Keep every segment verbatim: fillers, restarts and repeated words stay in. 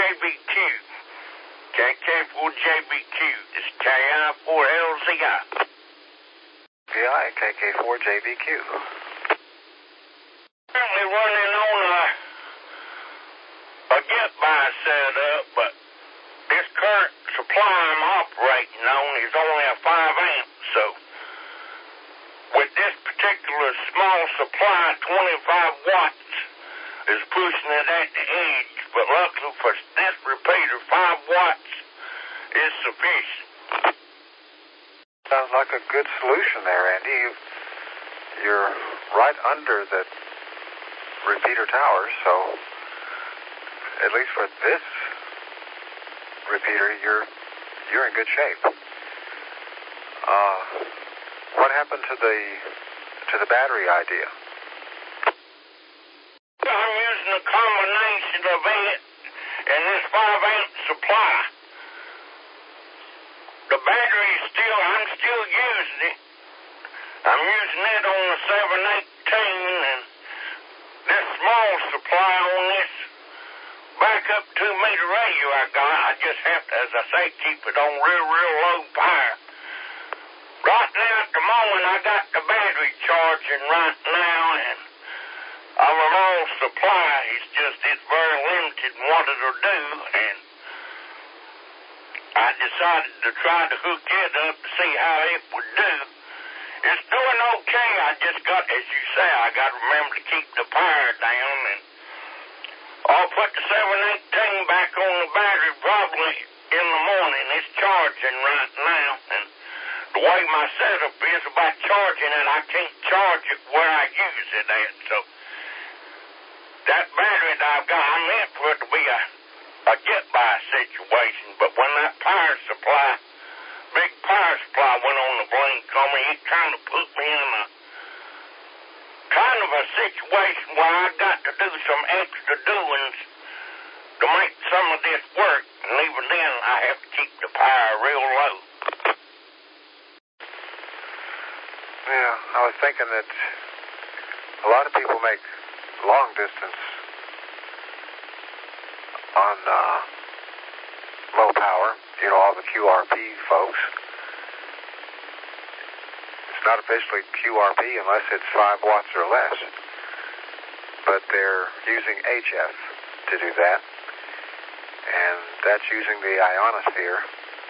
B Q. K K four J B Q. It's K I four L Z I. K I, K K four J B Q. Currently running on a, a get-by setup, but this current supply I'm operating on is only a five amp, so with this particular small supply, twenty-five watts is pushing it at the edge, but luckily for this repeater, five watts is sufficient. Sounds like a good solution there, Andy. You, you're right under the repeater tower, so at least for this repeater, you're you're in good shape. Uh, what happened to the to the battery idea? I'm using a combination of it and this five amp supply. The battery is still, I'm still using it. I'm using it on the seven eighteen, and this small supply on this backup two meter radio I got, I just have to, as I say, keep it on real, real low power. Right now at the moment I got the battery charging right now, and our low supply is just, it's very limited in what it'll do, and I decided to try to hook it up to see how it would do. It's doing okay. I just got, as you say, I got to remember to keep the power down, and I'll put the seven eighteen back on the battery probably in the morning. It's charging right now, and the way my setup is about charging it, I can't charge it where I use it at, so that battery that I've got, I meant for it to be a a get-by situation, but when that power supply, big power supply went on the blink on me, it kind of put me in a, kind of a situation where I got to do some extra doings to make some of this work, and even then I have to keep the power real low. Yeah, I was thinking that a lot of people make long distance on uh, low power, you know, all the Q R P folks. It's not officially Q R P unless it's five watts or less, but they're using H F to do that, and that's using the ionosphere.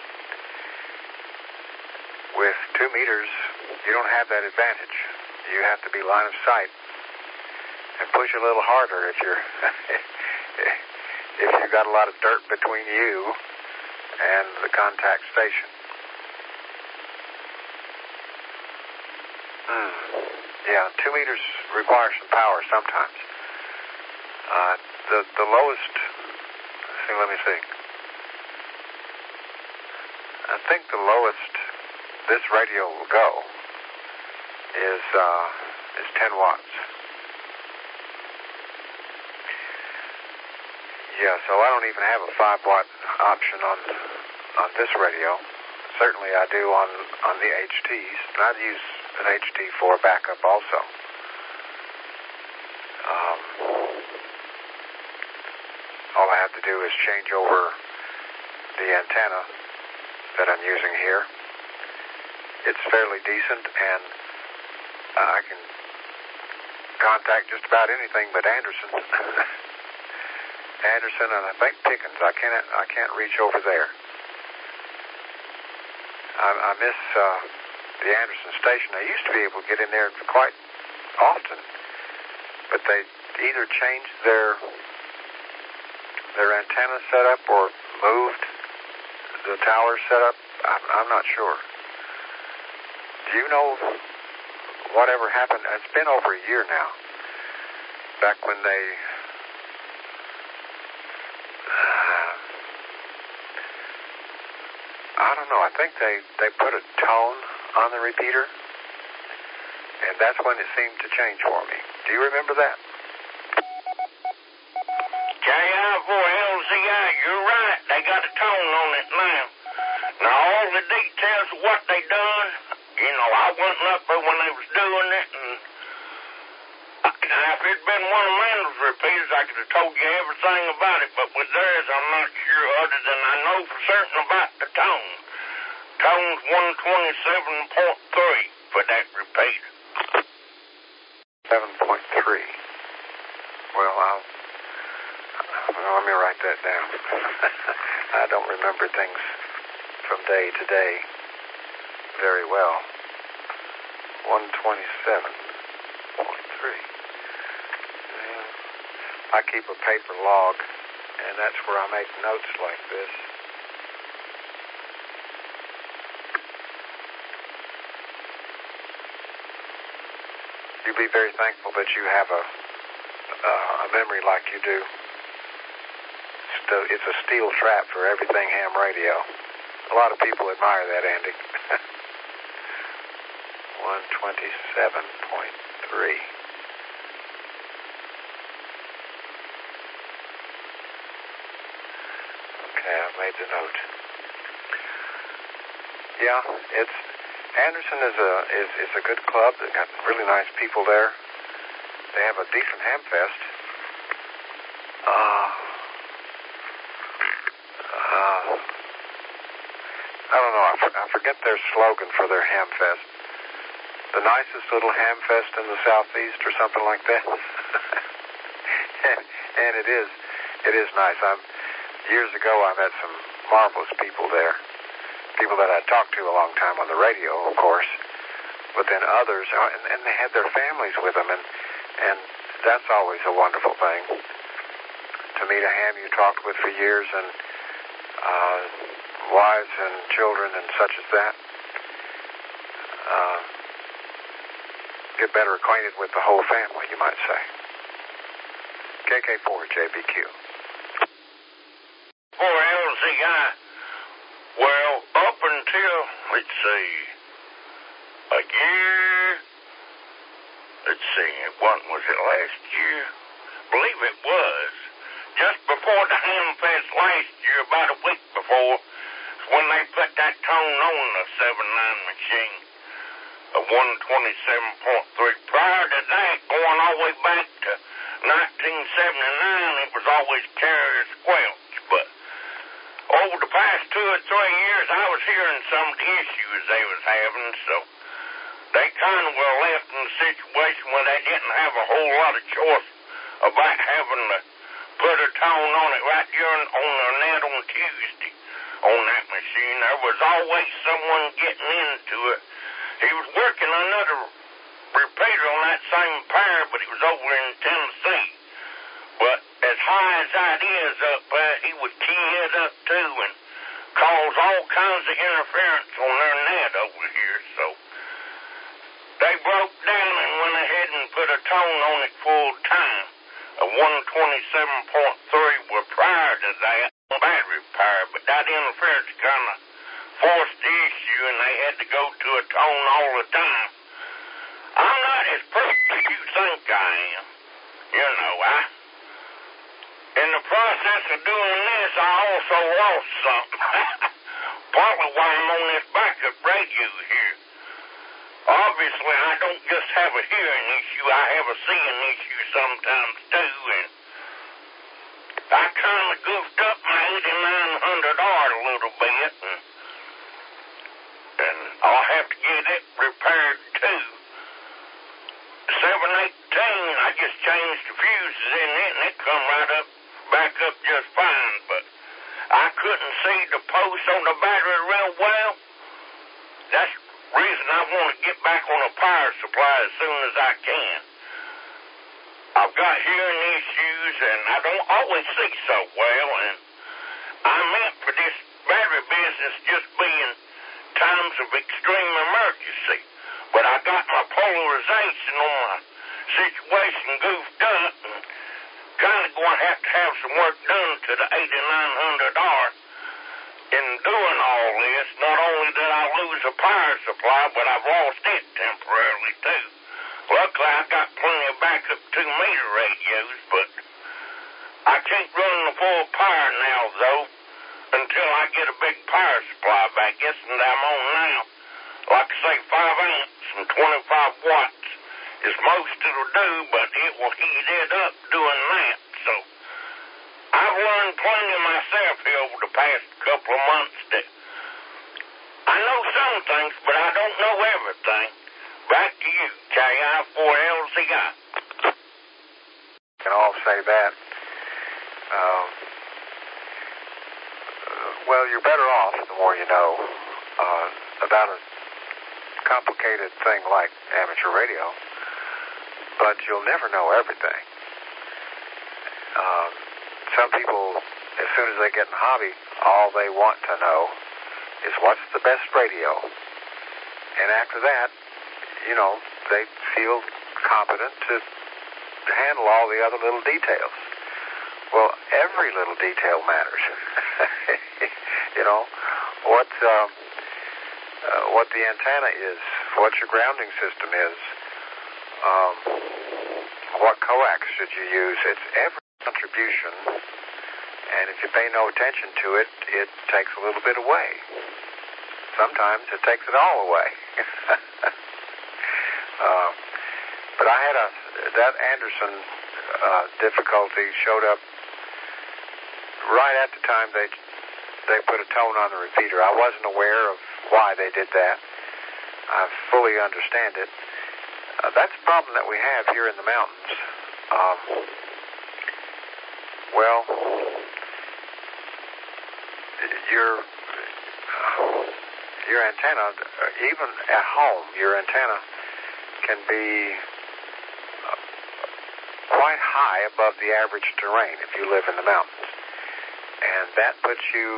With two meters, you don't have that advantage. You have to be line of sight and push a little harder if you're if you've got a lot of dirt between you and the contact station. Hmm. Yeah, two meters requires some power sometimes. Uh, the the lowest. See, let me see. I think the lowest this radio will go is uh, is ten watts. Yeah, so I don't even have a five watt option on on this radio. Certainly I do on, on the H Ts, and I'd use an H T for backup also. Um, all I have to do is change over the antenna that I'm using here. It's fairly decent, and I can contact just about anything but Anderson. Anderson and I think Pickens. I can't I can't reach over there. I, I miss uh, the Anderson station. I used to be able to get in there quite often, but they either changed their their antenna setup or moved the tower setup. I'm, I'm not sure. Do you know whatever happened? It's been over a year now. Back when they. I don't know. I think they, they put a tone on the repeater, and that's when it seemed to change for me. Do you remember that? K I four L Z I, you're right. They got a tone on it now. Now, all the details of what they done, you know, I wasn't up there when they was doing it, and I, Now, if it'd been one of Randall's repeaters, I could have told you everything about it, but with theirs, I'm not sure, other than I know for certain about the tone. Tone's one twenty-seven point three for that repeater. seven point three. Well, I'll... Well, let me write that down. I don't remember things from day to day very well. one twenty-seven point three. Yeah. I keep a paper log, and that's where I make notes like this. You'd be very thankful that you have a, uh, a memory like you do. It's a steel trap for everything ham radio. A lot of people admire that, Andy. one twenty-seven point three. Okay, I've made the note. Yeah, it's Anderson is a is, is a good club. They've got really nice people there. They have a decent ham fest. Uh, uh, I don't know. I, for, I forget their slogan for their ham fest. The nicest little ham fest in the southeast, or something like that. and, and it is, it is nice. I'm, years ago, I met some marvelous people there. People that I talked to a long time on the radio, of course, but then others, and, and they had their families with them, and and that's always a wonderful thing. To meet a ham you talked with for years, and uh, wives and children and such as that. Uh, get better acquainted with the whole family, you might say. K K four J B Q. four L Z I. Well, up until, let's see, a year, let's see, what was it, last year? I believe it was. Just before the Ham Fest last year, about a week before, when they put that tone on the seven nine machine, a one twenty-seven point three. Prior to that, going all the way back to nineteen seventy-nine, it was always Carrier Squelch, but over the past two or three years, I was hearing some of the issues they was having, so they kind of were left in a situation where they didn't have a whole lot of choice about having to put a tone on it right during on the net on Tuesday on that machine. There was always someone getting into it. He was working another repeater on that same pair, but he was over in Tennessee. But as high as that is up there, he would key it up too and cause all kinds of interference on their net over here. So they broke down and went ahead and put a tone on it full time. A one twenty-seven point three were prior to that battery power, but that interference kind of forced the issue and they had to go to a tone all the time. I'm not as perfect as you think I am. You know, I... In the process of doing this, I also lost something. Partly why I'm on this backup radio here. Obviously, I don't just have a hearing issue, I have a seeing issue sometimes too, and I kind of goofed up my eighty-nine hundred R a little bit, and, and I'll have to get it repaired too. seven eighteen, I just changed the fuses in it, and it come right up back up just fine, but I couldn't see the post on the battery real well. That's the reason I want to get back on a power supply as soon as I can. I've got hearing issues, and I don't always see so well, and I meant for this battery business just being times of extreme emergency, but I got my polarization on my situation goofed up, and kind of going to have to have some work done to the eighty-nine hundred R. In doing all this, not only did I lose a power supply, but I've lost it temporarily too. Luckily, I got plenty of backup two meter radios, but I can't run the full power now, though, until I get a big power supply back. Guessing that I'm on now, like I say, five amps and twenty-five watts as most it'll do, but it will heat it up doing that. So I've learned plenty myself here over the past couple of months that I know some things, but I don't know everything. Back to you, K I four L Z I. Can all say that. Um, uh, well, you're better off the more you know uh, about a complicated thing like amateur radio, but you'll never know everything. Um, some people, as soon as they get in the hobby, all they want to know is what's the best radio. And after that, you know, they feel competent to handle all the other little details. Well, every little detail matters. You know, what um, uh, what the antenna is, what your grounding system is, um, what coax should you use. It's every contribution, and if you pay no attention to it, it takes a little bit away. Sometimes it takes it all away. uh, but I had a that Anderson uh, difficulty showed up right at the time they they put a tone on the repeater. I wasn't aware of why they did that. I fully understand it. Uh, that's a problem that we have here in the mountains. Um, well, your uh, your antenna, uh, even at home, your antenna can be uh, quite high above the average terrain if you live in the mountains. And that puts you,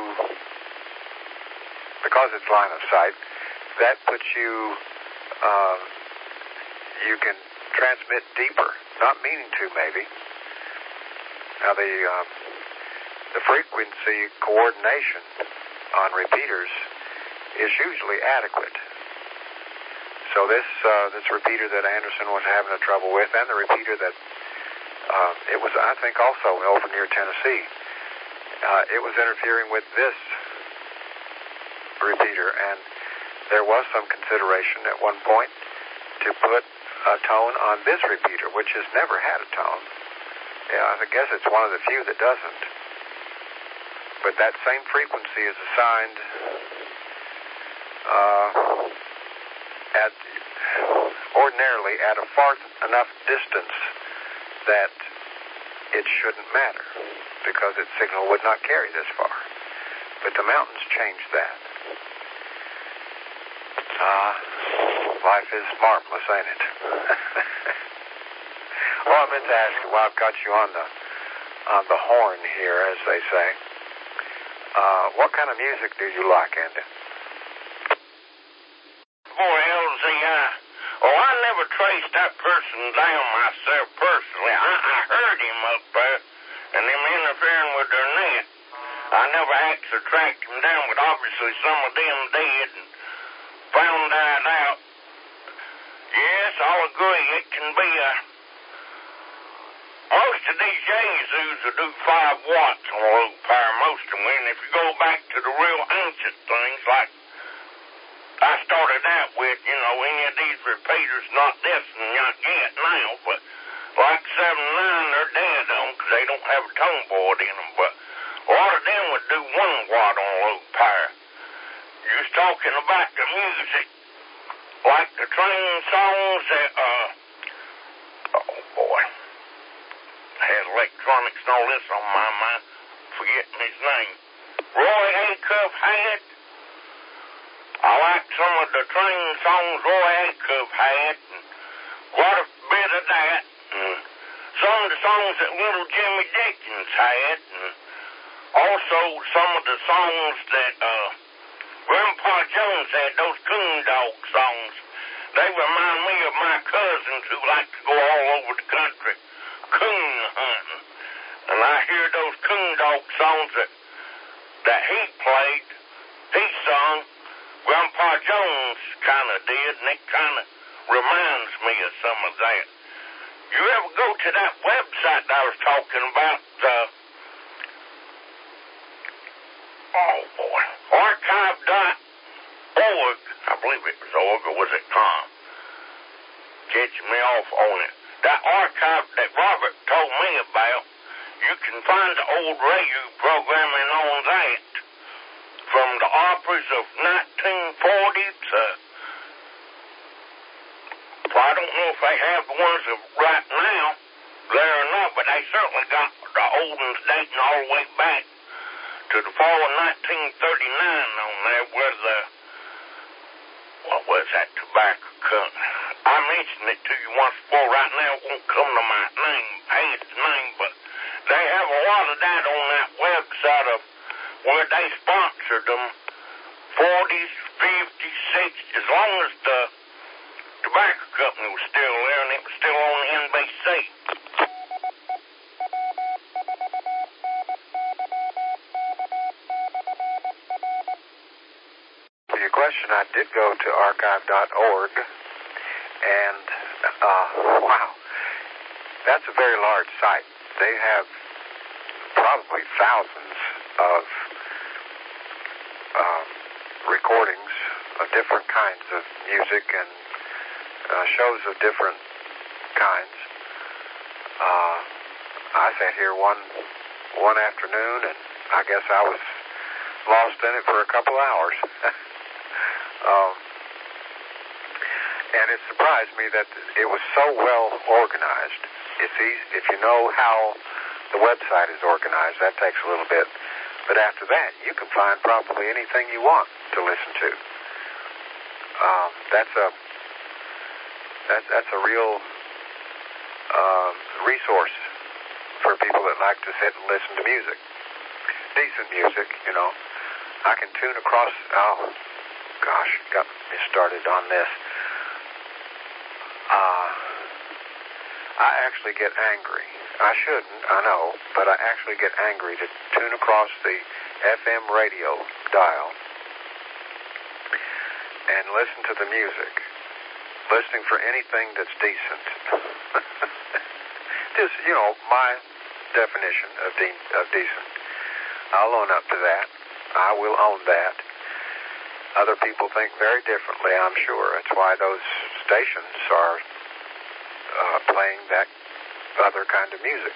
because it's line of sight, that puts you, uh, you can transmit deeper, not meaning to maybe. Now the, um, the frequency coordination on repeaters is usually adequate. So this, uh, this repeater that Anderson was having a trouble with, and the repeater that, uh, it was, I think, also over near Tennessee, Uh, it was interfering with this repeater, and there was some consideration at one point to put a tone on this repeater, which has never had a tone. Yeah, I guess it's one of the few that doesn't. But that same frequency is assigned uh, at ordinarily at a far enough distance that it shouldn't matter, because its signal would not carry this far. But the mountains changed that. Ah, uh, life is marvelous, ain't it? Well, I meant to ask you, while I've got you on the on the horn here, as they say, uh, what kind of music do you like, Andy? four L Z I. Oh, I never traced that person down myself personally. I, I heard him up there, and him interfering with their net. I never actually tracked him down, but obviously some of them did and found that out. Yes, I'll agree. It can be a... Most of these Yaesus will do five watts on low power, most of them. And if you go back to the real ancient things, like I started out with, you know, any of these repeaters, not this and not yet now, but like seven nine, they're dead on because they don't have a tone board in them. But a lot of them would do one watt on low power. You was talking about the music, like the train songs that, uh, oh boy, had electronics and all this on my mind, forgetting his name. Roy Acuff had. I like some of the train songs Roy Acuff had, and quite a bit of that, and some of the songs that little Jimmy Dickens had, and also some of the songs that uh, Grandpa Jones had, those coon dog songs. They remind me of my cousins who like to go all over the country coon hunting, and I hear those coon dog songs that, that he played, he sung. Grandpa Jones kind of did, and it kind of reminds me of some of that. You ever go to that website that I was talking about, uh, oh boy, archive dot org, I believe it was org, or was it com? catching me off on it. That archive that Robert told me about, you can find the old radio programming on that. From the operas of nineteen forty to, I don't know if they have the ones of right now there or not, but they certainly got the old ones dating all the way back to the fall of nineteen thirty-nine on there, where the, what was that tobacco company? I mentioned it to you once before. Right now it won't come to my name, head name, but they have a lot of that on that website of where they sponsored them, forties, fifties, sixties, as long as the tobacco company was still there and it was still on N B C. For your question, I did go to archive dot org, and uh, wow, that's a very large site. They have probably thousands of um, recordings of different kinds of music and uh, shows of different kinds. Uh, I sat here one one afternoon, and I guess I was lost in it for a couple hours. um, and it surprised me that it was so well organized. It's easy, if you know how the website is organized, that takes a little bit. But after that, you can find probably anything you want to listen to. Um, that's a that's, that's a real uh, resource for people that like to sit and listen to music. Decent music, you know. I can tune across, oh, gosh, got me started on this. Uh, I actually get angry. I shouldn't, I know, but I actually get angry to tune across the F M radio dial and listen to the music, listening for anything that's decent. Just, you know, my definition of, de- of decent. I'll own up to that. I will own that. Other people think very differently, I'm sure. That's why those stations are uh, playing that other kind of music.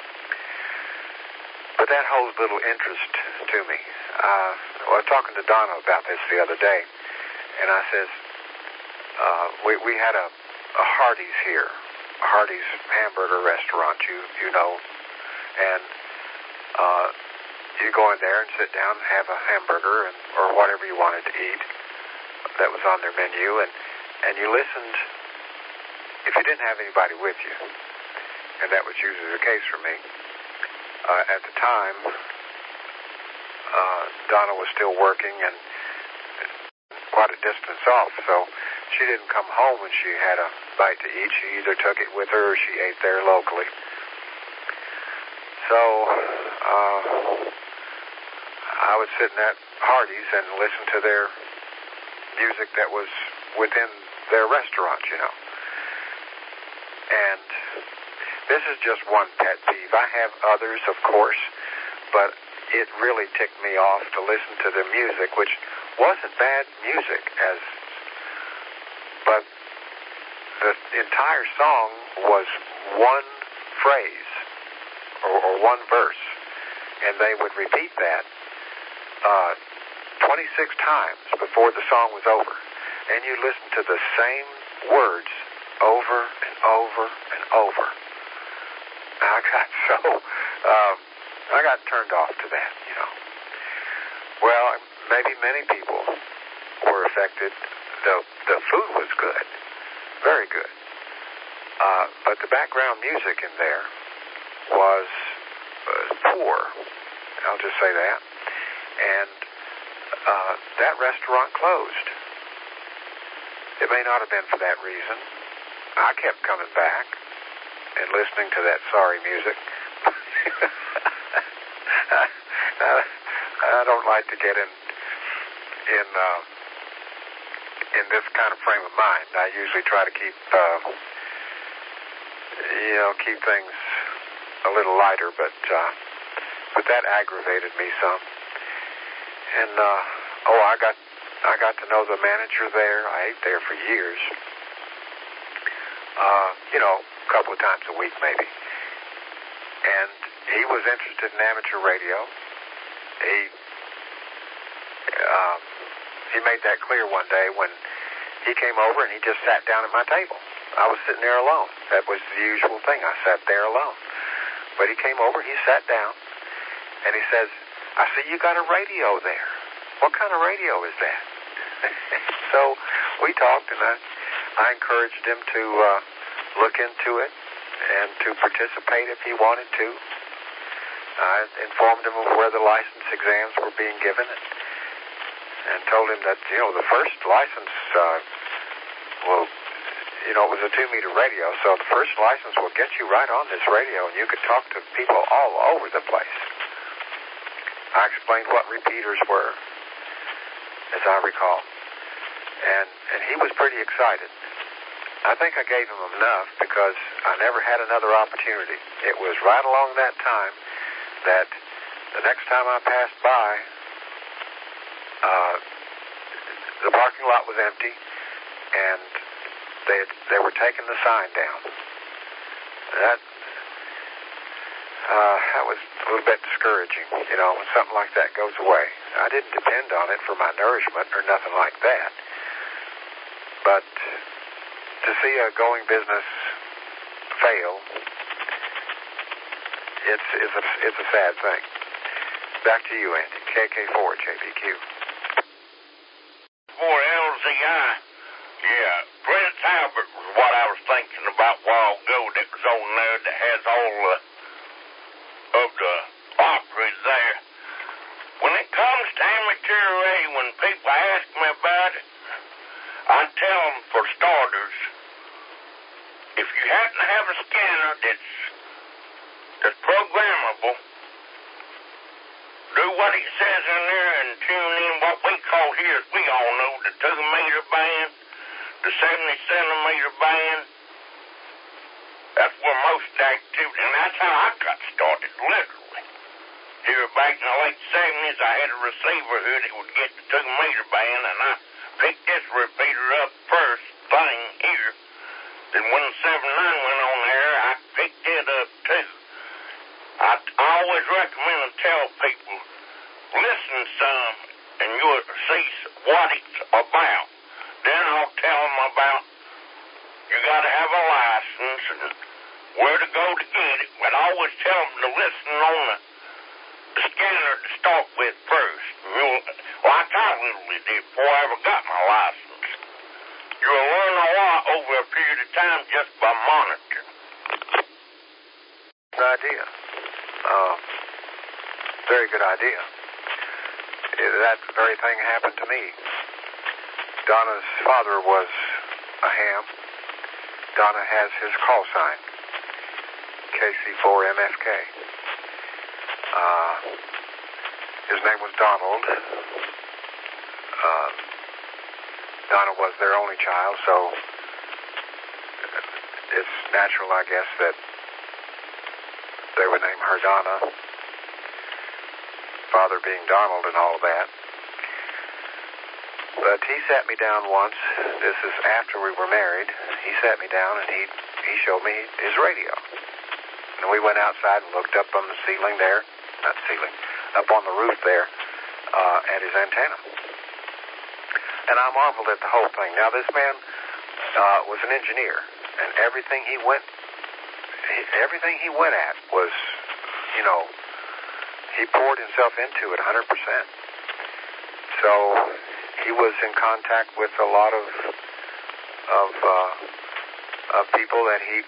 But that holds little interest to me. Uh, I was talking to Donna about this the other day, and I says, uh, we, we had a, a Hardee's here, a Hardee's hamburger restaurant, you, you know, and uh, you go in there and sit down and have a hamburger and, or whatever you wanted to eat that was on their menu, and, and you listened, if you didn't have anybody with you, and that was usually the case for me. Uh, at the time, uh, Donna was still working and quite a distance off, so she didn't come home when she had a bite to eat. She either took it with her or she ate there locally. So uh, I would sit in that Hardee's and listen to their music that was within their restaurant, you know. And this is just one pet peeve. I have others, of course, but it really ticked me off to listen to the music, which wasn't bad music, as, but the entire song was one phrase or, or one verse, and they would repeat that uh, twenty-six times before the song was over, and you listen to the same words over and over and over. I got so, um, I got turned off to that, you know. Well, maybe many people were affected. The, the food was good, very good. Uh, but the background music in there was uh, poor. I'll just say that. And uh, that restaurant closed. It may not have been for that reason. I kept coming back and listening to that sorry music. I, I, I don't like to get in in uh, in this kind of frame of mind. I usually try to keep uh, you know keep things a little lighter, but uh, but that aggravated me some. And uh, oh, I got I got to know the manager there. I ate there for years. uh, you know, a couple of times a week maybe. And he was interested in amateur radio. He um, he made that clear one day when he came over and he just sat down at my table. I was sitting there alone. That was the usual thing. I sat there alone. But he came over, he sat down, and he says, I see you got a radio there. What kind of radio is that? So we talked, and I, I encouraged him to uh, look into it and to participate if he wanted to. I informed him of where the license exams were being given and, and told him that, you know, the first license, uh, will, you know, it was a two-meter radio, so the first license will get you right on this radio, and you could talk to people all over the place. I explained what repeaters were, as I recall, and, and he was pretty excited. I think I gave him enough because I never had another opportunity. It was right along that time that the next time I passed by, uh, the parking lot was empty, and they they were taking the sign down. That uh, that was a little bit discouraging, you know, when something like that goes away. I didn't depend on it for my nourishment or nothing like that, but to see a going business fail, it's it's a it's a sad thing. Back to you, Andy. K K four J P Q. For L Z I, yeah, Prince Albert was what I was thinking about a while ago. That was on there that has all uh, of the operas there. When it comes to amateur radio, when people ask me about it, I tell them, for starters, if you happen to have a scanner that's that's programmable, do what it says in there and tune in what we call here, as we all know, the two meter band, the seventy centimeter band. That's where most activity, and that's how I got started, literally. Here back in the late seventies, I had a receiver here that would get the two meter band, and I picked this repeater up first thing here. Then when the seven nine went on there, I picked it up too. I, I always recommend to tell people, listen some, and you'll see what it's about. Then I'll tell them about, you got to have a license and where to go to get it. But I always tell them to listen on the, the scanner to start with first. You'll, like I literally did before I ever got my license. You'll learn a lot over a period of time just by monitoring. Good idea. Uh, very good idea. That very thing happened to me. Donna's father was a ham. Donna has his call sign, K C four M F K. Uh, his name was Donald. Uh, Donna was their only child, so it's natural, I guess, that they would name her Donna, father being Donald and all of that. But he sat me down once. This is after we were married. He sat me down and he, he showed me his radio. And we went outside and looked up on the ceiling there, not ceiling, up on the roof there uh, at his antenna. And I marveled at the whole thing. Now, this man uh, was an engineer, and everything he went Everything he went at was, you know, he poured himself into it one hundred percent. So he was in contact with a lot of of, uh, of people that he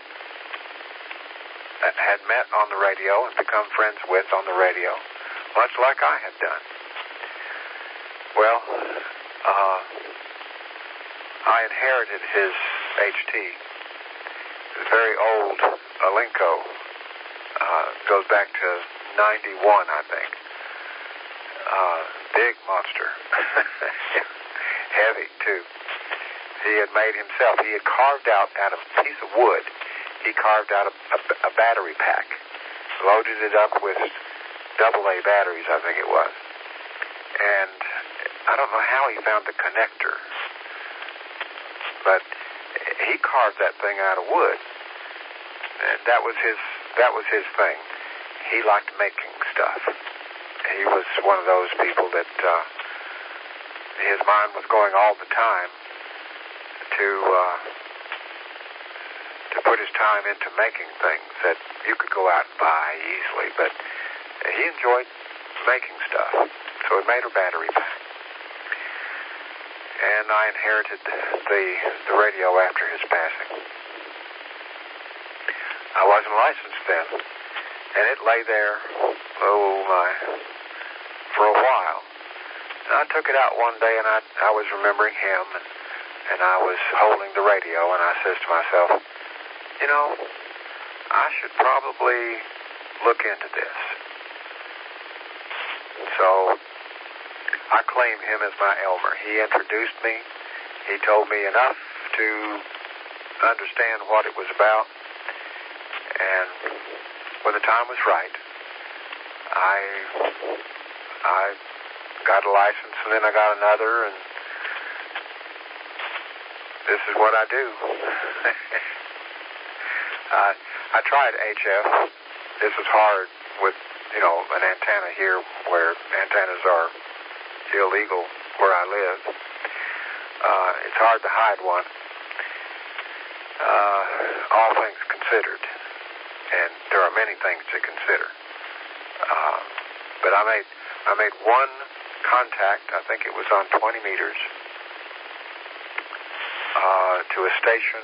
had met on the radio and become friends with on the radio, much like I had done. Well, uh, I inherited his H T. It's very old Alinco. Uh, goes back to ninety-one, I think. Uh, big monster. Heavy, too. He had made himself, he had carved out, out of a piece of wood, he carved out a, a, a battery pack, loaded it up with double A batteries, I think it was. And I don't know how he found the connector, but he he carved that thing out of wood. And that was his that was his thing. He liked making stuff. He was one of those people that uh, his mind was going all the time to uh, to put his time into making things that you could go out and buy easily. But he enjoyed making stuff, so he made a battery pack. And I inherited the the radio after his passing. I wasn't licensed then, and it lay there, oh my, for a while. And I took it out one day, and I I was remembering him, and, and I was holding the radio, and I says to myself, you know, I should probably look into this. So I claim him as my Elmer. He introduced me. He told me enough to understand what it was about. And when the time was right, I I got a license, and then I got another, and this is what I do. uh, I tried H F. This is hard with, you know, an antenna here where antennas are illegal where I live. Uh, it's hard to hide one. Uh, all things considered. And there are many things to consider. Uh, but I made I made one contact, I think it was on twenty meters, uh, to a station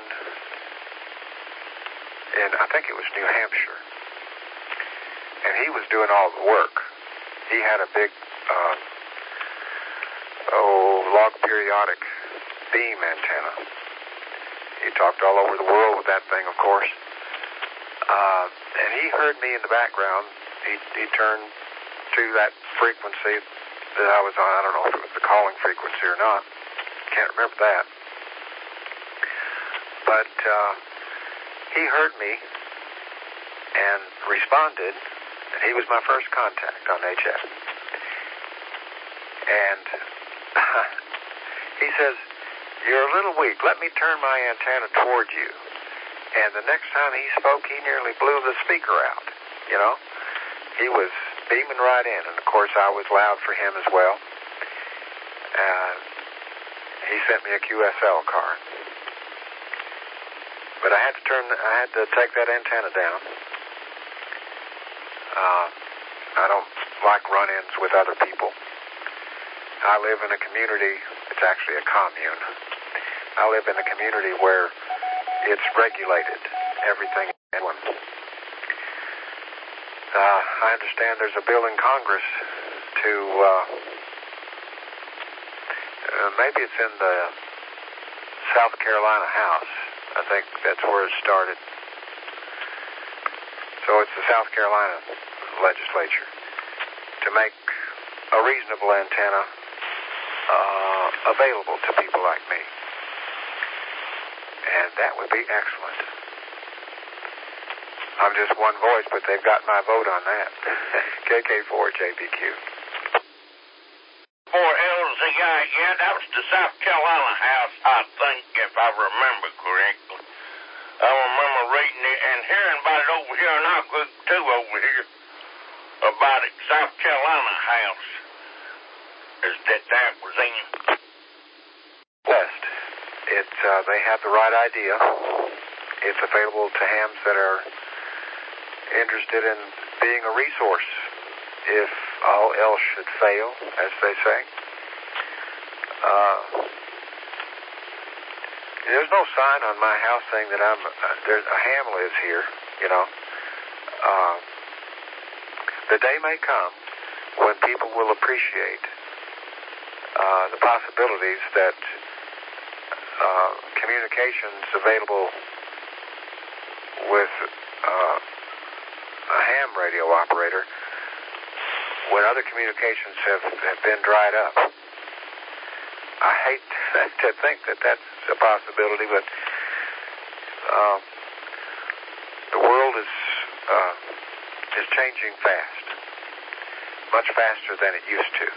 in, I think it was New Hampshire. And he was doing all the work. He had a big, uh, oh, log periodic beam antenna. He talked all over the world with that thing, of course. Uh, and he heard me in the background. He, he turned to that frequency that I was on. I don't know if it was the calling frequency or not. Can't remember that. But uh, he heard me and responded, and he was my first contact on H F. And he says, you're a little weak. Let me turn my antenna toward you. And the next time he spoke, he nearly blew the speaker out, you know. He was beaming right in, and of course I was loud for him as well. And he sent me a Q S L card. But I had to turn, I had to take that antenna down. Uh, I don't like run-ins with other people. I live in a community, it's actually a commune. I live in a community where it's regulated, everything. Uh, I understand there's a bill in Congress to, uh, uh, maybe it's in the South Carolina House. I think that's where it started. So it's the South Carolina legislature to make a reasonable antenna uh, available to people like me. And that would be excellent. I'm just one voice, but they've got my vote on that. K K four J B Q. four L Z I, yeah, that was the South Carolina House, I think, if I remember correctly. I remember reading it and hearing about it over here in our group, too, over here, about it. South Carolina House is that that was in. West. It's, uh, they have the right idea. It's available to hams that are interested in being a resource if all else should fail, as they say. Uh, there's no sign on my house saying that I'm, uh, there's a ham lives here, you know. Uh, the day may come when people will appreciate uh, the possibilities that uh, communications available with uh, a ham radio operator when other communications have, have been dried up. I hate to think that that's a possibility, but uh, the world is uh, is changing fast, much faster than it used to.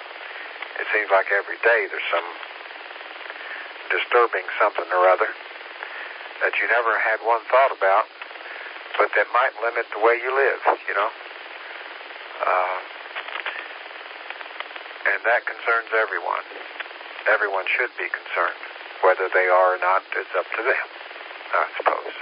It seems like every day there's some disturbing something or other. that you never had one thought about, but that might limit the way you live, you know. Uh, and that concerns everyone. Everyone should be concerned. Whether they are or not, it's up to them, I suppose.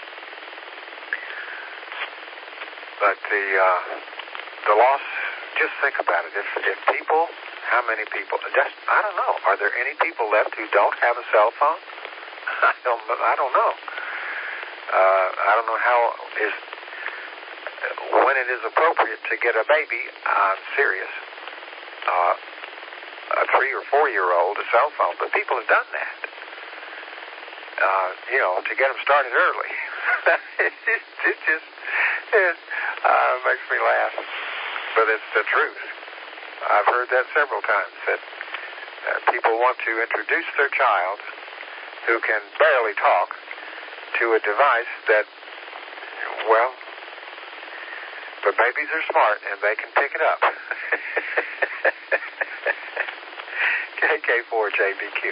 But the uh, the loss, just think about it. If if people, how many people? Just I don't know. Are there any people left who don't have a cell phone? I don't. I don't know. Uh, I don't know how is when it is appropriate to get a baby. I'm serious. Uh, a three or four year old a cell phone, but people have done that. Uh, you know, to get them started early. it, it, it just it, uh, makes me laugh, but it's the truth. I've heard that several times, that uh, people want to introduce their child, who can barely talk, to a device that, well, but babies are smart and they can pick it up. K K four J B Q.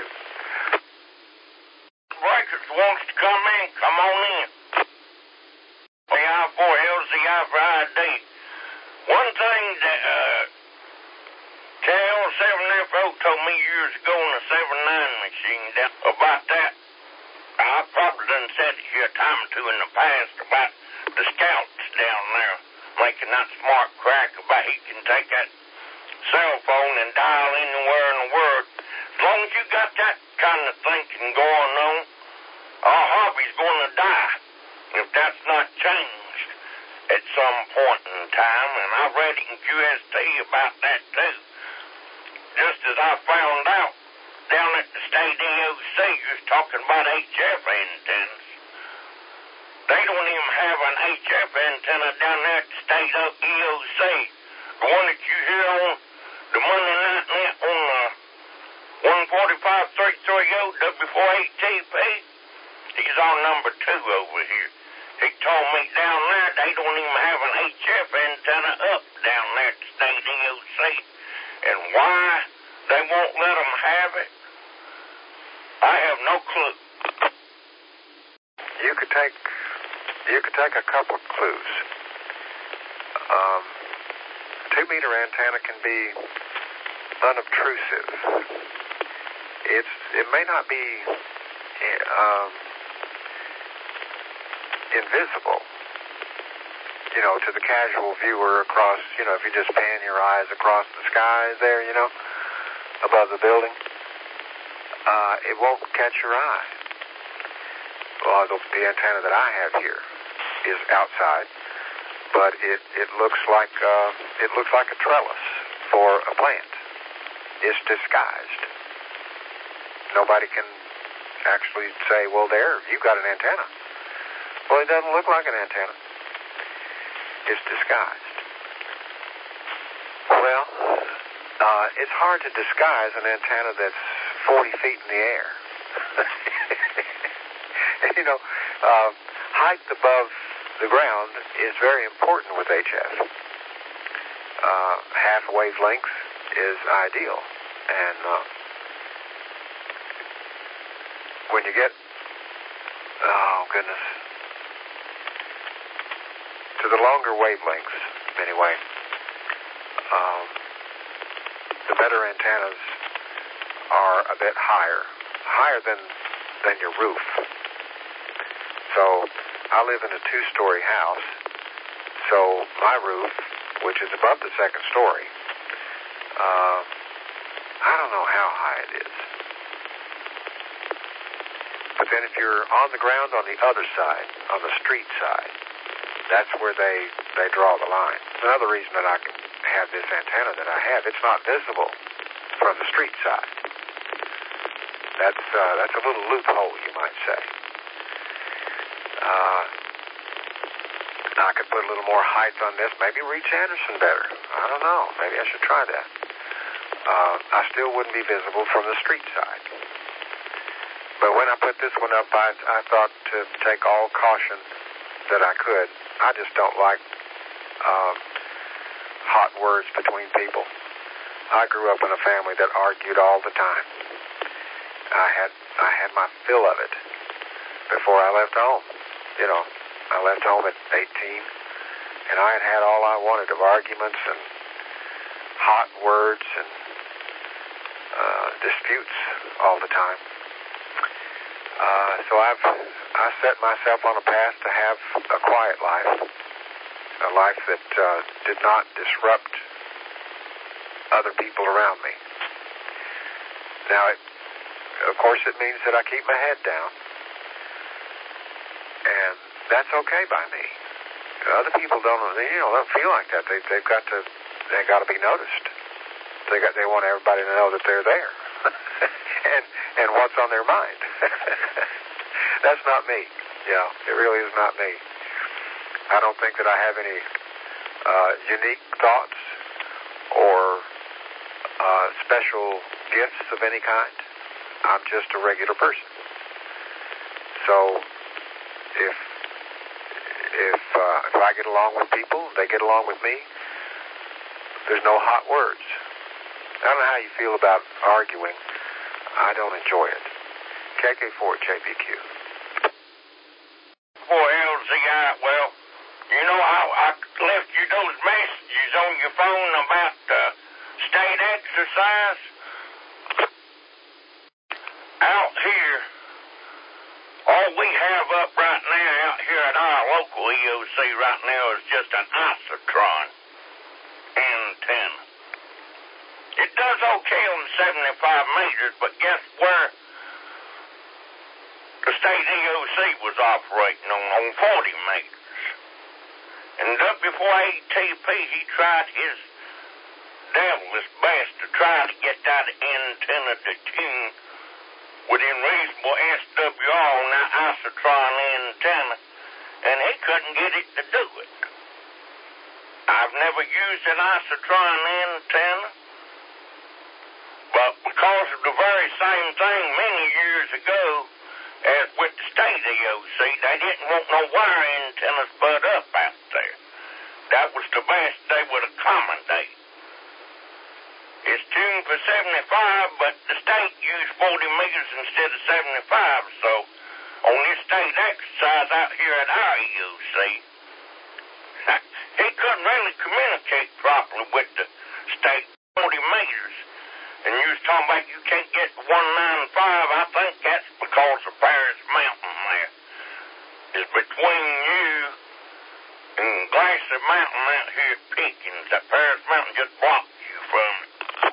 Breakers wants to come in, come on in. The I four L Z I for I D. One thing that uh, K L seven F O told me years ago on the seven nine machine that, about that, I probably done said it here a time or two in the past about the scouts down there making that smart crack about he can take that cell phone and dial anywhere in the world. As long as you got that kind of thinking going on, our hobby's going to die if that's not changed at some point in time. And I read in Q S T about that too. Just as I found out down at the state E O C, you was talking about H F antennas. They don't even have an H F antenna down there at the state E O C. The one that you hear on the Monday Night Net on the one forty-five three thirty W four eight T P. He's on number two over here. He told me down there they don't even have an H F antenna up down there at the state E O C. And why they won't let them have it, I have no clue. You could take you could take a couple of clues. Um, two meter antenna can be unobtrusive. It's it may not be um, invisible, you know, to the casual viewer across, you know, if you just pan your eyes across the skies there, you know, above the building, uh, it won't catch your eye. Well, the, the antenna that I have here is outside, but it, it looks like uh, it looks like a trellis for a plant. It's disguised. Nobody can actually say, well, there, you've got an antenna. Well, it doesn't look like an antenna. It's disguised. Well, uh, it's hard to disguise an antenna that's forty feet in the air. You know, uh, height above the ground is very important with H F. Uh, half wavelength is ideal. And uh, when you get, oh goodness, to the longer wavelengths, anyway, um, the better antennas are a bit higher, higher than than your roof. So I live in a two-story house, so my roof, which is above the second story, uh, I don't know how high it is. But then if you're on the ground on the other side, on the street side, that's where they, they draw the line. Another reason that I can have this antenna that I have, it's not visible from the street side. That's uh, that's a little loophole, you might say. Uh, I could put a little more height on this, maybe reach Anderson better. I don't know. Maybe I should try that. Uh, I still wouldn't be visible from the street side. But when I put this one up, I, I thought to take all caution that I could. I just don't like um, hot words between people. I grew up in a family that argued all the time. I had I had my fill of it. before I left home. You know, I left home at eighteen, and I had had all I wanted of arguments and hot words and uh, disputes all the time. Uh, so I've I set myself on a path to have a quiet life, a life that uh, did not disrupt other people around me. Now, it, of course, it means that I keep my head down, and that's okay by me. Other people don't, you know, don't feel like that. They, they've got to, they got to be noticed. They got, they want everybody to know that they're there, and and what's on their mind. That's not me. You know, it really is not me. I don't think that I have any uh, unique thoughts or uh, special gifts of any kind. I'm just a regular person. So if if uh, if I get along with people, they get along with me, there's no hot words. I don't know how you feel about arguing. I don't enjoy it. K K four J B Q. Boy, L Z I, well, you know, I, I left you those messages on your phone about uh, state exercise. Out here, all we have up right now, out here at our local E O C right now, is just an isotron antenna. It does okay on seventy-five meters, but guess where the state E O C was operating on, on forty meters. And up before A T P, he tried his devil's best to try to get that antenna to tune within reasonable S W R on that isotron antenna, and he couldn't get it to do it. I've never used an isotron antenna, but because of the very same thing many years ago as with the state E O C, they didn't want no wire antennas put up out there. That was the best they would accommodate. It's tuned for seventy-five, but the state used forty meters instead of seventy-five, so on this state exercise out here at our E O C, he couldn't really communicate properly with the state forty meters. And you was talking about you can't get to one ninety-five. I think that's because of Paris Mountain there. It's between you and Glacier Mountain out here at Pickens. That Paris Mountain just blocks you from it.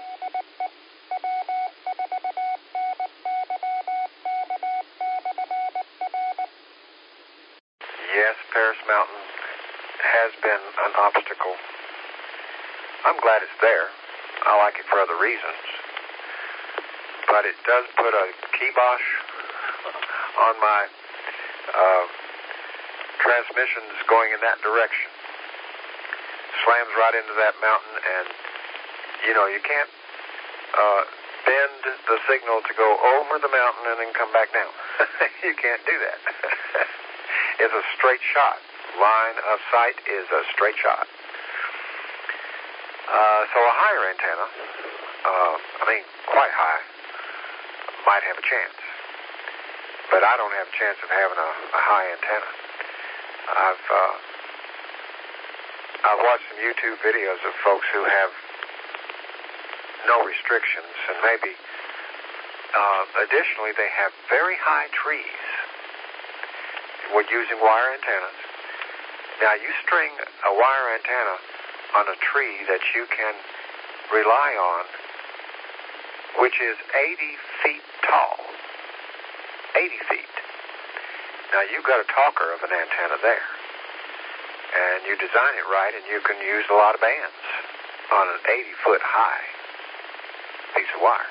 Yes, Paris Mountain has been an obstacle. I'm glad it's there. I like it for other reasons. But it does put a kibosh on my uh, transmissions going in that direction. Slams right into that mountain, and, you know, you can't uh, bend the signal to go over the mountain and then come back down. You can't do that. It's a straight shot. Line of sight is a straight shot. Uh, so a higher antenna, uh, I mean, quite high, might have a chance. But I don't have a chance of having a, a high antenna. I've uh, I've watched some YouTube videos of folks who have no restrictions, and maybe uh, additionally they have very high trees. We're using wire antennas. Now you string a wire antenna on a tree that you can rely on, which is eighty feet tall. eighty feet. Now, you've got a talker of an antenna there. And you design it right, and you can use a lot of bands on an eighty-foot high piece of wire.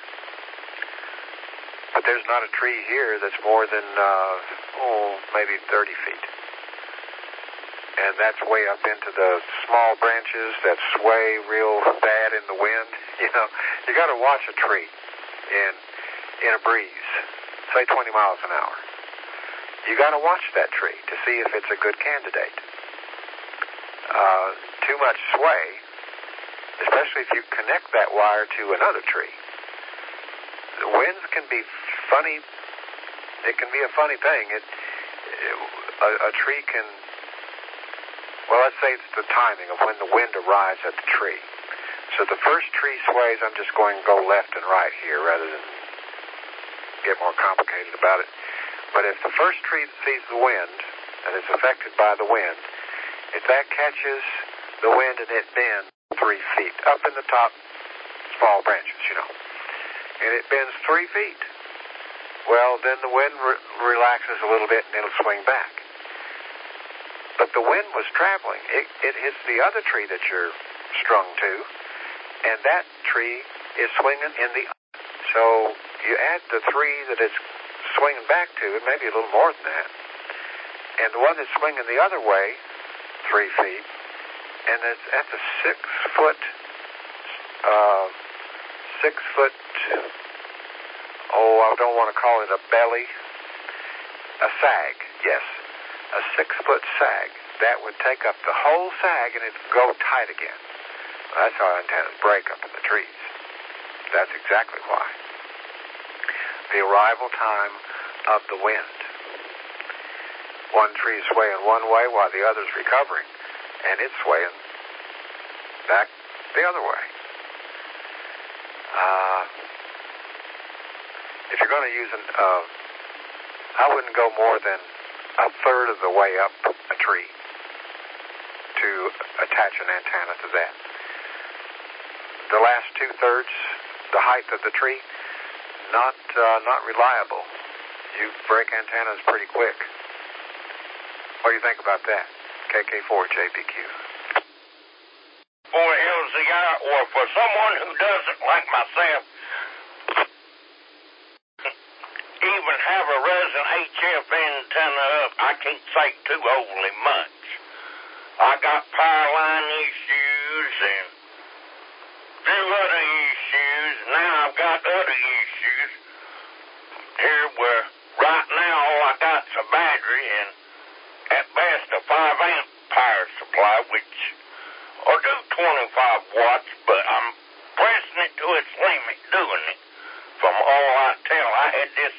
But there's not a tree here that's more than, uh, oh, maybe thirty feet. And that's way up into the small branches that sway real bad in the wind. You know, you got to watch a tree in in a breeze, say twenty miles an hour. You got to watch that tree to see if it's a good candidate. Uh, too much sway, especially if you connect that wire to another tree. The winds can be funny. It can be a funny thing. It a, a tree can, well, let's say it's the timing of when the wind arrives at the tree. So the first tree sways, I'm just going to go left and right here rather than get more complicated about it. But if the first tree that sees the wind and is affected by the wind, if that catches the wind and it bends three feet up in the top small branches, you know, and it bends three feet, well, then the wind re- relaxes a little bit and it'll swing back. But the wind was traveling. It, it hits the other tree that you're strung to, and that tree is swinging in the other. So you add the three that it's swinging back to, it may be a little more than that, and the one that's swinging the other way, three feet, and it's at the six foot, uh, six foot, oh, I don't want to call it a belly, a sag, yes, a six foot sag. That would take up the whole sag and it'd go tight again. That's how antennas break up in the trees. That's exactly why. The arrival time of the wind. One tree is swaying one way while the other's recovering, and it's swaying back the other way. Uh, if you're going to use an, uh, I wouldn't go more than a third of the way up a tree to attach an antenna to that. The last two thirds, the height of the tree, not uh, not reliable. You break antennas pretty quick. What do you think about that? K K four J B Q. For L Z I, or for someone who doesn't, like myself, even have a resin H F antenna up, I can't say too overly much. I got power line issues and few other issues. Now I've got other issues here where right now all I got's a battery and at best a five amp power supply, which will do twenty-five watts, but I'm pressing it to its limit doing it. From all I tell, I had this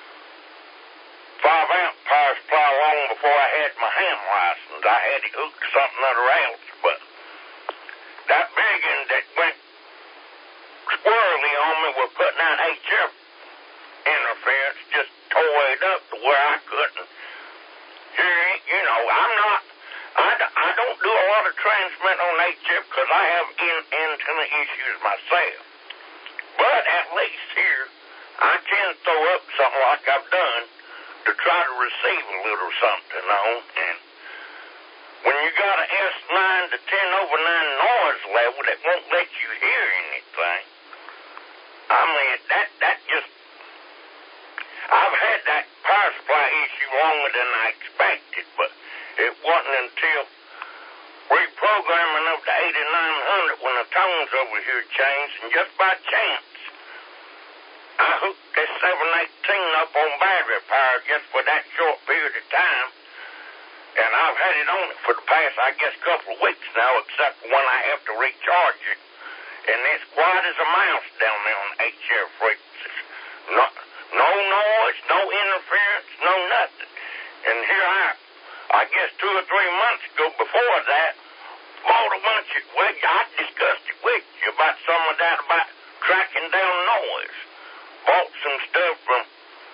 five amp power supply long before I had my ham license. I had it hooked to something other else, but that big one that went squirrely on me was putting out H F interference, just tore it up to where I couldn't hear it. You know, I'm not, I, I don't do a lot of transmit on H F because I have in, antenna issues myself. But at least here, I can throw up something like I've done to try to receive a little something on. And when you got an S nine to ten over nine noise level that won't let you hear anything, I mean, that, that just, I've had that power supply issue longer than I expected, but it wasn't until reprogramming of the eighty-nine hundred when the tones over here changed, and just by chance, I hooked this seven eighteen up on battery power just for that short period of time, and I've had it on it for the past, I guess, couple of weeks now, except for when I have to recharge it, and it's quiet as a mouse down there on the H F frequencies. No, no noise, no interference, no nothing. And here I, I guess two or three months ago before that, bought a bunch of, well, I discussed it with you about some of that about tracking down noise. Bought some stuff from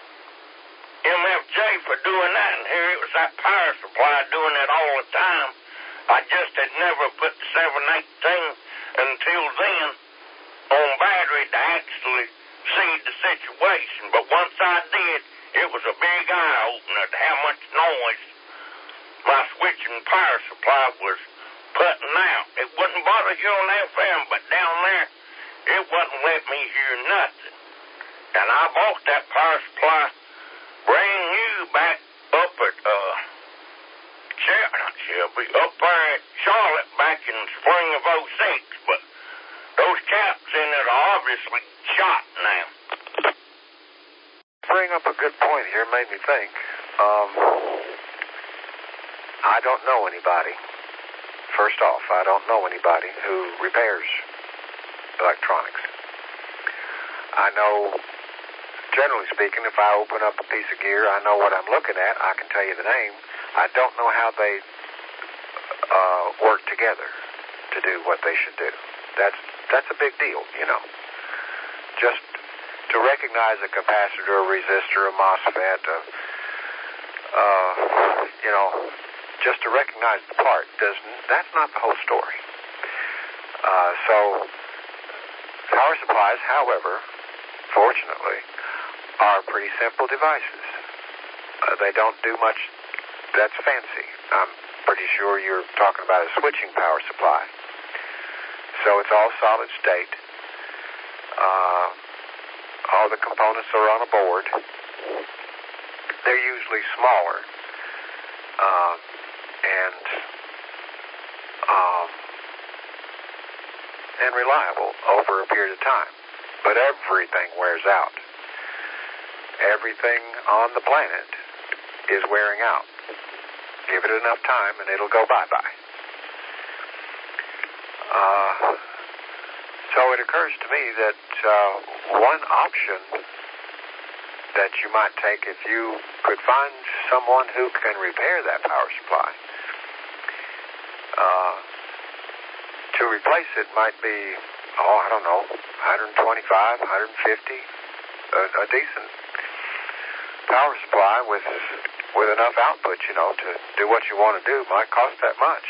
M F J for doing that, and here it was that power supply doing it all the time. I just had never put the seven eighteen until then on battery to actually see the situation. But once I did, it was a big eye-opener to how much noise my switching power supply was putting out. It wouldn't bother you on F M, but down there, it wouldn't let me hear nothing. And I bought that power supply brand new back up at, uh, Shelby, not Shelby, up there at Charlotte back in the spring of oh six, but those caps in it are obviously shot now. Bring up a good point here, made me think. Um, I don't know anybody. First off, I don't know anybody who repairs electronics. I know generally speaking, if I open up a piece of gear, I know what I'm looking at. I can tell you the name. I don't know how they uh, work together to do what they should do. That's that's a big deal, you know. Just to recognize a capacitor, a resistor, a MOSFET, a, uh, you know, just to recognize the part, doesn't that's not the whole story. Uh, so, power supplies, however, fortunately, are pretty simple devices. Uh, they don't do much that's fancy. I'm pretty sure you're talking about a switching power supply. So it's all solid state. Uh, all the components are on a board. They're usually smaller uh, and um, and reliable over a period of time. But everything wears out. Everything on the planet is wearing out. Give it enough time and it'll go bye-bye. Uh, so it occurs to me that uh, one option that you might take if you could find someone who can repair that power supply, uh, to replace it might be, oh, I don't know, one twenty-five, one fifty, a, a decent power supply with with enough output, you know, to do what you want to do might cost that much.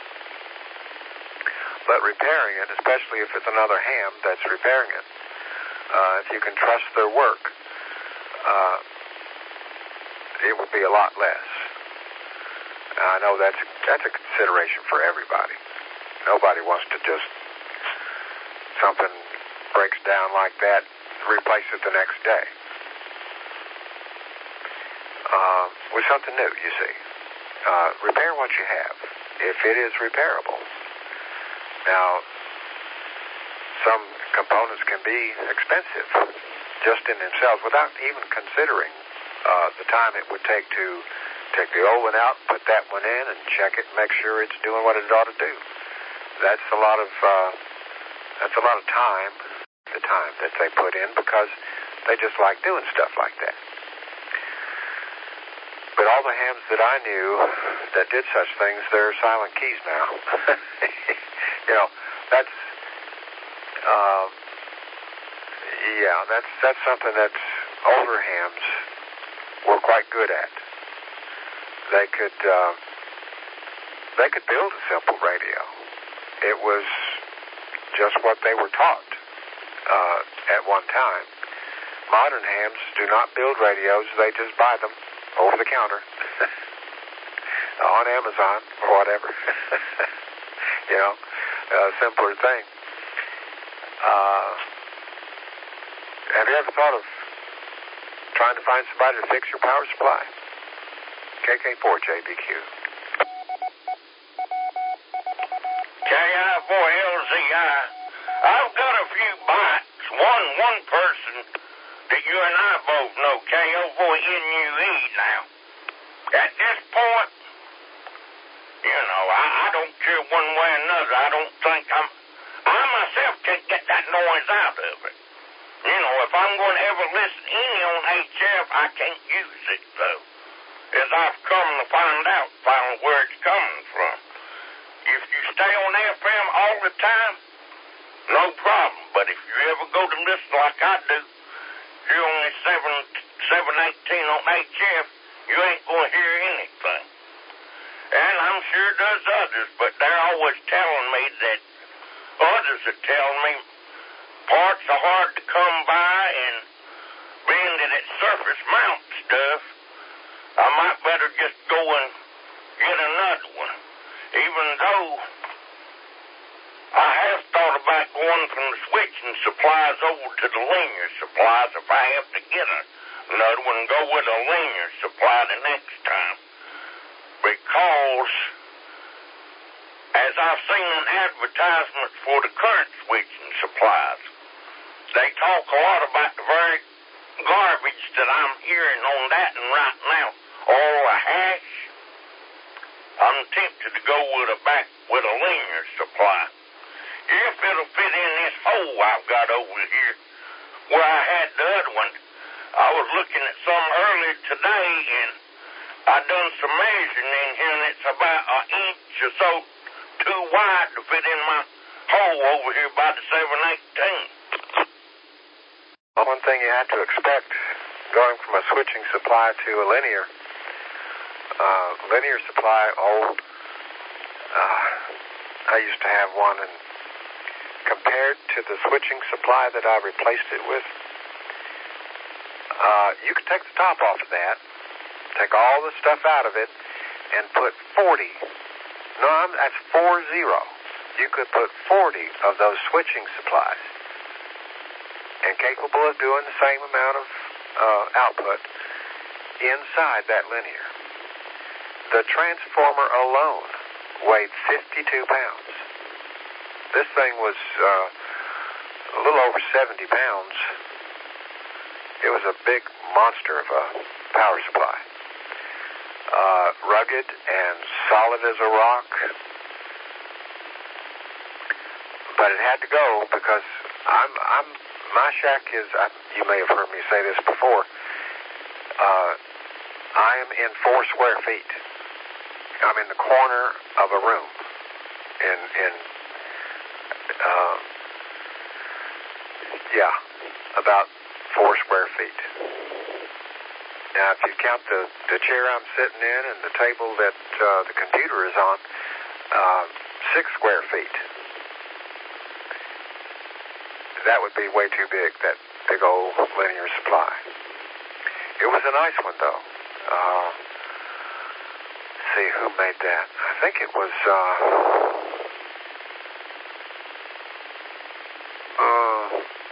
But repairing it, especially if it's another ham that's repairing it, uh, if you can trust their work, uh, it would be a lot less. Now, I know that's that's a consideration for everybody. Nobody wants to just, something breaks down like that, replace it the next day. Uh, with something new, you see. Uh, repair what you have, if it is repairable. Now, some components can be expensive just in themselves without even considering uh, the time it would take to take the old one out, put that one in, and check it and make sure it's doing what it ought to do. That's a lot of uh, that's a lot of time, the time that they put in, because they just like doing stuff like that. But all the hams that I knew that did such things, they're silent keys now. You know, that's, uh, yeah, that's that's something that older hams were quite good at. They could uh, they could build a simple radio. It was just what they were taught uh, at one time. Modern hams do not build radios; they just buy them over the counter on Amazon or whatever. You know, a simpler thing. Uh, have you ever thought of trying to find somebody to fix your power supply? K K four J B Q. K I four L Z I. I've got a few bites. One, one person that you and I both know, K O four N U E now. At this point, you know, I, I don't care one way or another. I don't think I'm, I myself can't get that noise out of it. You know, if I'm going to ever listen any on H F, I can't use it, though. As I've come to find out finally where it's coming from. If you stay on F M all the time, no problem. But if you ever go to listen like I do, you're only seven, seven eighteen on H F, you ain't going to hear anything. And I'm sure there's others, but they're always telling me that others are telling me parts are hard to come by, and being that it's surface mount stuff, I might better just go and get another one. Even though I have thought about going from the switching supplies over to the linear supplies if I have to get another one and go with a linear supply the next time. Because, as I've seen in advertisements for the current switching supplies, they talk a lot about the very garbage that I'm hearing on that and right now. All the hash. I'm tempted to go with a back with a linear supply. If it'll fit in this hole I've got over here where I had the other one, I was looking at some earlier today, and I done some measuring in here, and it's about an inch or so too wide to fit in my hole over here by the seven eighteen. Well, one thing you have to expect going from a switching supply to a linear, uh, linear supply, old, uh, I used to have one, and compared to the switching supply that I replaced it with, uh, you could take the top off of that, take all the stuff out of it, and put forty, no, I'm, that's four zero. You could put forty of those switching supplies, and capable of doing the same amount of uh, output inside that linear. The transformer alone weighed fifty-two pounds. This thing was uh, a little over seventy pounds. It was a big monster of a power supply. Uh, rugged and solid as a rock. But it had to go because I'm, I'm, my shack is, I, you may have heard me say this before, uh, I am in four square feet. I'm in the corner of a room in, in, uh, yeah, about four square feet. Now, if you count the, the chair I'm sitting in and the table that uh, the computer is on, uh, six square feet. That would be way too big, that big old linear supply. It was a nice one, though. Uh, let's see, who made that? I think it was, uh, uh,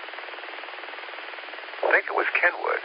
I think it was Kenwood.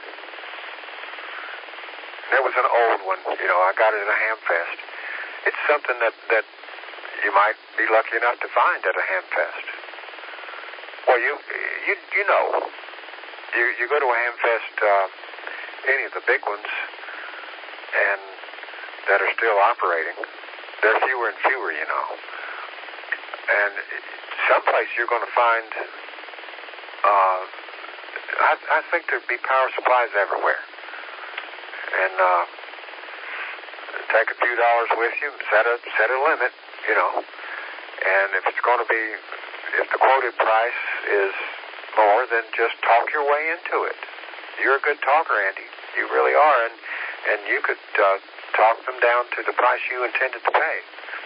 That was an old one. You know, I got it at a Hamfest. It's something that, that you might be lucky enough to find at a Hamfest. Well, you you you know, you you go to a Hamfest, uh, any of the big ones, and that are still operating, they're fewer and fewer, you know. And someplace you're going to find, uh, I, I think there'd be power supplies everywhere. And uh, take a few dollars with you, set a set a limit, you know. And if it's going to be, if the quoted price is more, then just talk your way into it. You're a good talker, Andy. You really are, and and you could uh, talk them down to the price you intended to pay,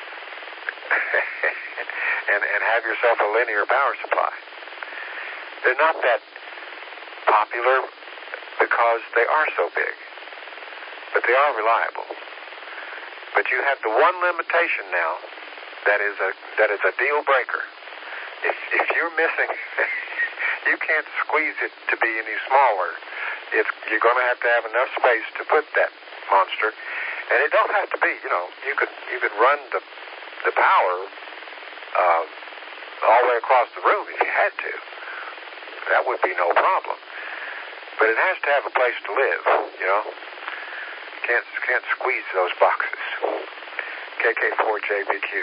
and and have yourself a linear power supply. They're not that popular because they are so big. But they are reliable. But you have the one limitation now that is a that is a deal breaker. If if you're missing, you can't squeeze it to be any smaller. It's, you're going to have to have enough space to put that monster, and it don't have to be. You know, you could you could run the the power uh, all the way across the room if you had to. That would be no problem. But it has to have a place to live. You know. Can't can't squeeze those boxes. K K four J B Q.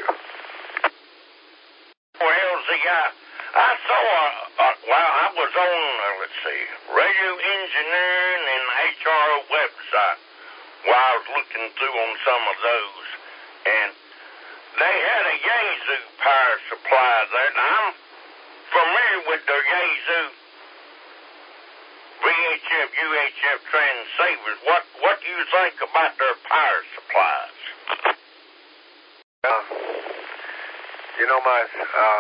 Well, see, I, I saw, a, a, well, I was on, uh, let's see, Radio Engineering and the H R O website while I was looking through on some of those, and they had a Yaesu power supply there. Now, I'm familiar with the Yaesu V H F, U H F transceivers. What what do you think about their power supplies? Uh, you know, my uh,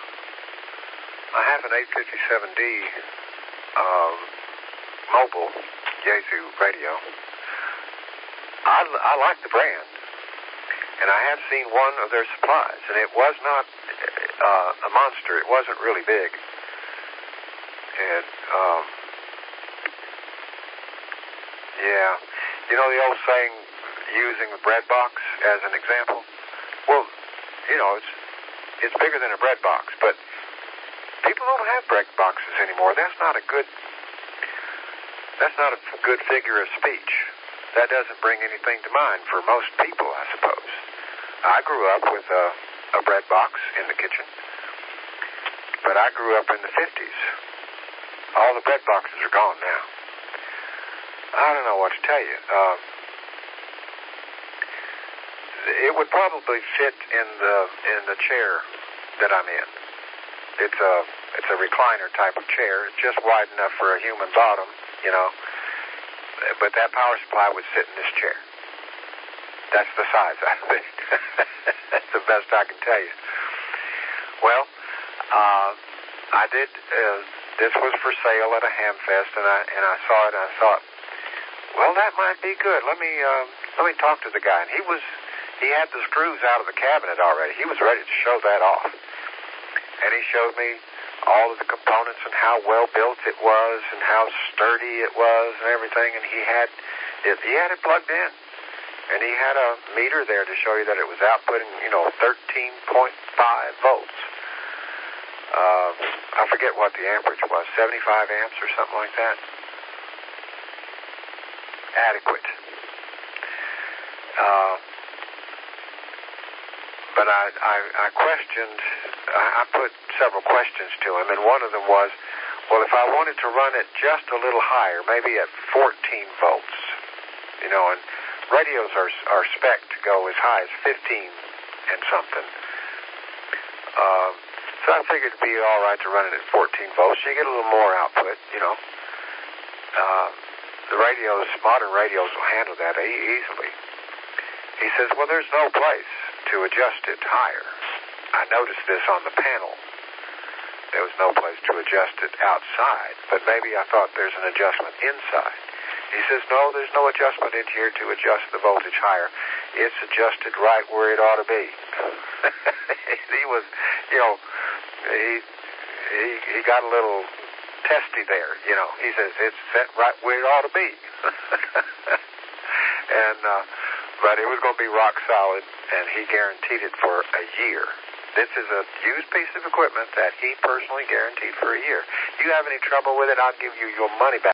I have an eight fifty-seven D uh, mobile Yaesu radio. I, I like the brand, and I have seen one of their supplies, and it was not uh, a monster. It wasn't really big, and um, yeah, you know the old saying, using the bread box as an example? Well, you know, it's it's bigger than a bread box, but people don't have bread boxes anymore. That's not a good, that's not a good figure of speech. That doesn't bring anything to mind for most people, I suppose. I grew up with a, a bread box in the kitchen, but I grew up in the fifties. All the bread boxes are gone now. I don't know what to tell you. Uh, it would probably fit in the in the chair that I'm in. It's a it's a recliner type of chair. It's just wide enough for a human bottom, you know. But that power supply would sit in this chair. That's the size of it. That's the best I can tell you. Well, uh, I did. Uh, this was for sale at a Hamfest, and I and I saw it, and I thought, well, that might be good. Let me uh, let me talk to the guy. And he was he had the screws out of the cabinet already. He was ready to show that off, and he showed me all of the components and how well built it was and how sturdy it was and everything. And he had it, he had it plugged in, and he had a meter there to show you that it was outputting, you know, thirteen point five volts. Uh, I forget what the amperage was, seventy-five amps or something like that. Adequate. Uh, but I, I, I questioned, I, I put several questions to him, and one of them was, well, if I wanted to run it just a little higher, maybe at fourteen volts, you know, and radios are, are spec'd to go as high as fifteen and something. Uh, so I figured it'd be all right to run it at fourteen volts. You get a little more output, you know. Uh, the radios, modern radios will handle that e- easily. He says, well, there's no place to adjust it higher. I noticed this on the panel. There was no place to adjust it outside, but maybe I thought there's an adjustment inside. He says, no, there's no adjustment in here to adjust the voltage higher. It's adjusted right where it ought to be. He was, you know, he, he he got a little testy there, you know. He says, it's set right where it ought to be. and, uh, but it was going to be rock solid, and he guaranteed it for a year. This is a used piece of equipment that he personally guaranteed for a year. You have any trouble with it, I'll give you your money back.